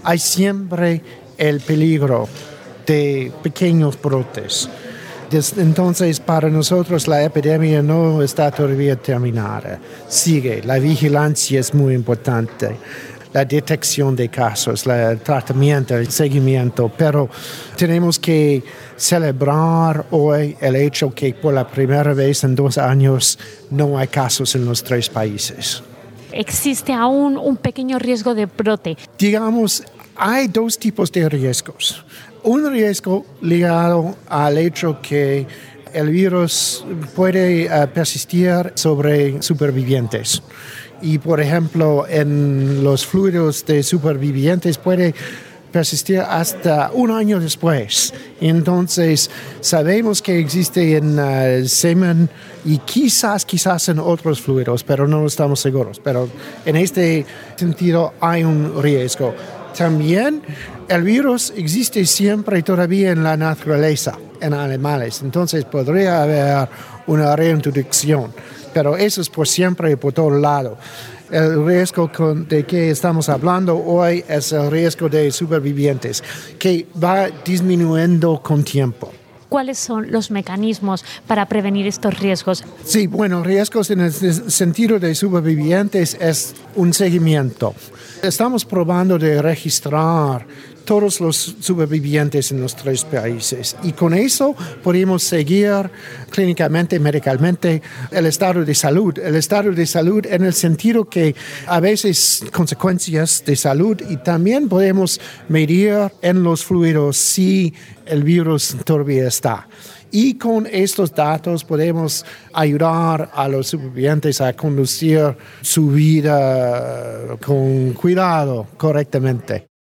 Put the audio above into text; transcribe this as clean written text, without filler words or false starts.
hay siempre el peligro de pequeños brotes. Entonces, para nosotros la epidemia no está todavía terminada. Sigue, la vigilancia es muy importante. La detección de casos, el tratamiento, el seguimiento, pero tenemos que celebrar hoy el hecho que por la primera vez en 2 años no hay casos en los 3 países. ¿Existe aún un pequeño riesgo de brote? Digamos, hay 2 tipos de riesgos. Un riesgo ligado al hecho que el virus puede persistir sobre supervivientes. Y, por ejemplo, en los fluidos de supervivientes puede persistir hasta 1 año después. Entonces, sabemos que existe en el semen y quizás en otros fluidos, pero no estamos seguros. Pero en este sentido hay un riesgo. También el virus existe siempre todavía en la naturaleza, en animales. Entonces, podría haber una reintroducción. Pero eso es por siempre y por todo lado. El riesgo de que estamos hablando hoy es el riesgo de supervivientes, que va disminuyendo con tiempo. ¿Cuáles son los mecanismos para prevenir estos riesgos? Sí, bueno, riesgos en el sentido de supervivientes es un seguimiento. Estamos probando de registrar todos los supervivientes en los 3 países y con eso podemos seguir clínicamente, medicalmente el estado de salud. El estado de salud en el sentido que a veces consecuencias de salud y también podemos medir en los fluidos si el virus todavía está. Y con estos datos podemos ayudar a los supervivientes a conducir su vida con cuidado, correctamente.